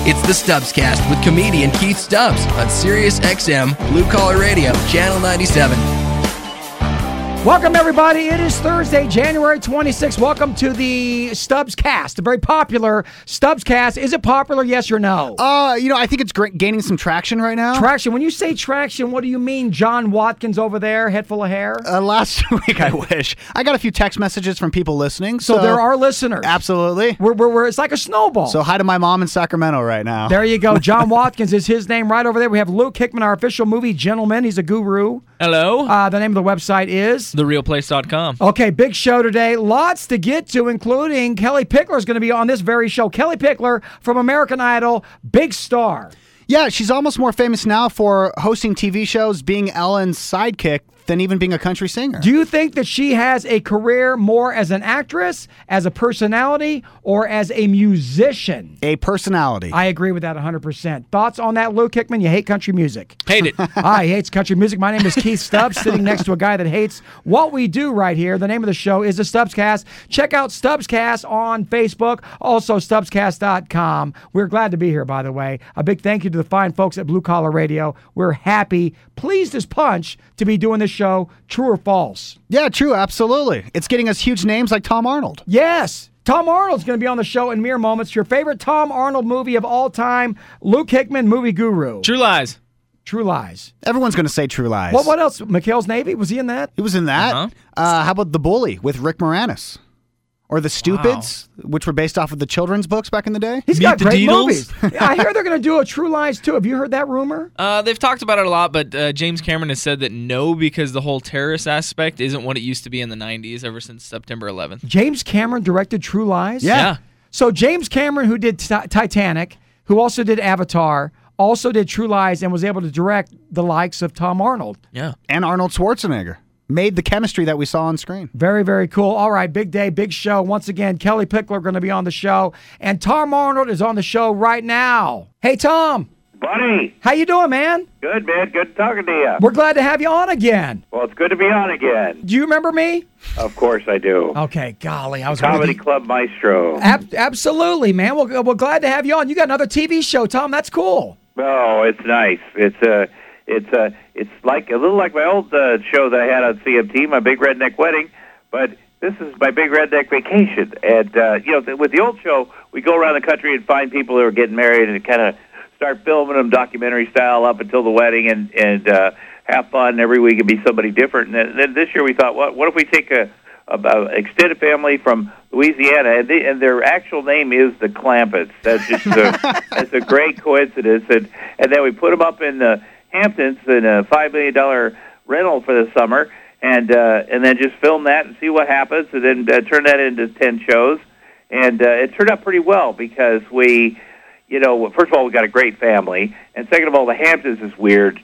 It's the Stubbs Cast with comedian Keith Stubbs on Sirius XM Blue Collar Radio, Channel 97. Welcome, everybody. It is Thursday, January 26th. Welcome to the Stubbs Cast, a very popular Stubbs Cast. Is it popular, yes or no? I think it's gaining some traction right now. Traction. When you say traction, what do you mean? John Watkins over there, head full of hair? Last week, I wish. I got a few text messages from people listening. So there are listeners. Absolutely. It's like a snowball. So hi to my mom in Sacramento right now. There you go. John Watkins is his name right over there. We have Luke Hickman, our official movie gentleman. He's a guru. Hello. The name of the website is? TheRealPlace.com. Okay, big show today. Lots to get to, including Kelly Pickler is going to be on this very show. Kelly Pickler from American Idol, big star. Yeah, she's almost more famous now for hosting TV shows, being Ellen's sidekick, than even being a country singer. Do you think that she has a career more as an actress, as a personality, or as a musician? A personality. I agree with that 100%. Thoughts on that, Luke Hickman? You hate country music. Hate it. He hates country music. My name is Keith Stubbs, sitting next to a guy that hates what we do right here. The name of the show is the Stubbs Cast. Check out Stubbs Cast on Facebook, also StubbsCast.com. We're glad to be here, by the way. A big thank you to the fine folks at Blue Collar Radio. We're happy, pleased as punch, to be doing this show. True or false? Yeah, true, absolutely. It's getting us huge names like Tom Arnold. Yes. Tom Arnold's going to be on the show in mere moments. Your favorite Tom Arnold movie of all time, Luke Hickman, movie guru. True Lies. True Lies. Everyone's going to say True Lies. What else? McHale's Navy? Was he in that? He was in that. Uh-huh. How about The Bully with Rick Moranis? Or The Stupids, which were based off of the children's books back in the day? He's Meet got the great Deedles. movies. I hear they're going to do a True Lies too. Have you heard that rumor? They've talked about it a lot, but James Cameron has said that no, because the whole terrorist aspect isn't what it used to be in the 90s ever since September 11th. James Cameron directed True Lies? Yeah. So James Cameron, who did Titanic, who also did Avatar, also did True Lies, and was able to direct the likes of Tom Arnold. Yeah. And Arnold Schwarzenegger. Made the chemistry that we saw on screen. Very, very cool. All right, big day, big show. Once again, Kelly Pickler going to be on the show, and Tom Arnold is on the show right now. Hey, Tom. Buddy. How you doing, man? Good, man. Good talking to you. We're glad to have you on again. Well, it's good to be on again. Do you remember me? Of course I do. Okay, golly. I was Comedy Club Maestro. Absolutely, man. We're glad to have you on. You got another TV show, Tom. That's cool. Oh, it's nice. It's like a little like my old show that I had on CMT, My Big Redneck Wedding, but this is My Big Redneck Vacation. And with the old show, we go around the country and find people who are getting married and kind of start filming them documentary style up until the wedding and have fun every week and be somebody different. And then this year we thought, what if we take a extended family from Louisiana, and their actual name is the Clampetts. That's just that's a great coincidence. And then we put them up in the Hamptons in a $5 million rental for the summer, and then just film that and see what happens, and then turn that into 10 shows. And it turned out pretty well because we, first of all, we got a great family, and second of all, the Hamptons is weird